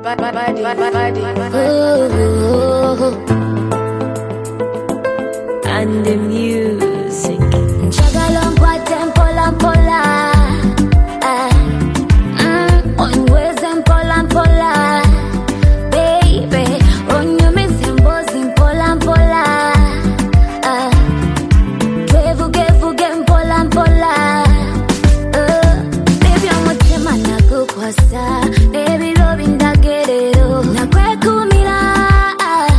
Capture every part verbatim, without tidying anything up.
And the music. Njagala nkwate mpola mpola, ah, mm, onyweze mpola mpola, baby, onyumize mbozi mpola mpola, ah, twevuge vuge mpola mpola, uh, baby omutima nagukwasa, baby lobi ndagerero, nakwekumira, ah,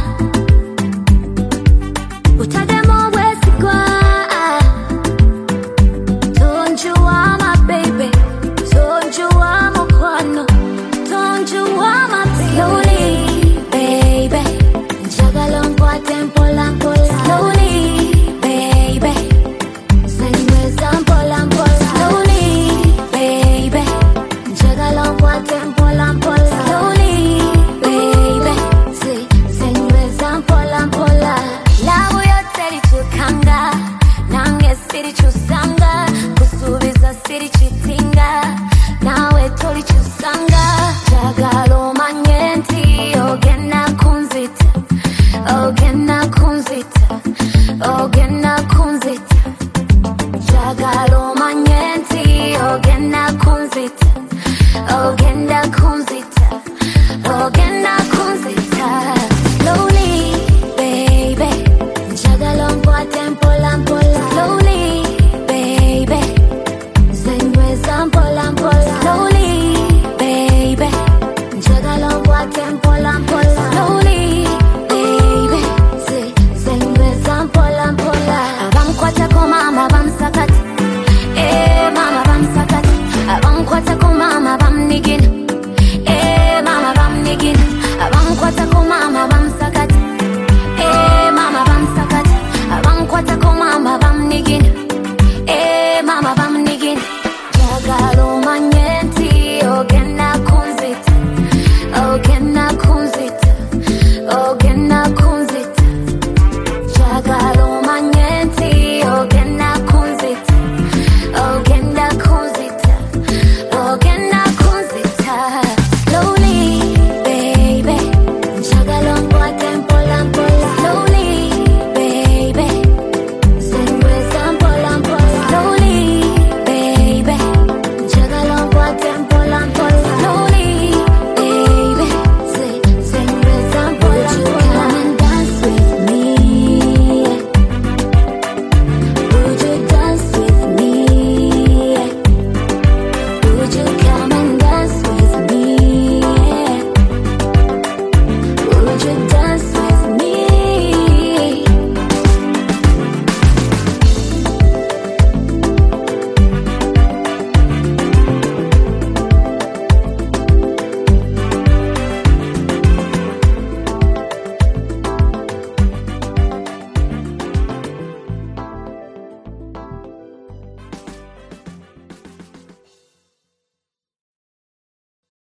utademo bwesigwa. Don't you want my baby? Don't you want my corner? Don't you want my baby? Slowly, baby. Njagala nkwate mpola mpola. Slowly, baby. Senyweza mpola mpola. Slowly, baby. Njagala nkwate mpola mpola. Slowly, baby. Si, senyweza mpola mpola. Labo yote lichukanga, nange siri chusanga. Kusubiza siri chitinga, nawe toli chusanga. Jagala omanye nti ogenda kunzita, ogenda kunzita, ogenda kunzita. Jagala omanye nti ogenda kunzita, ogenda kunzita, ogenda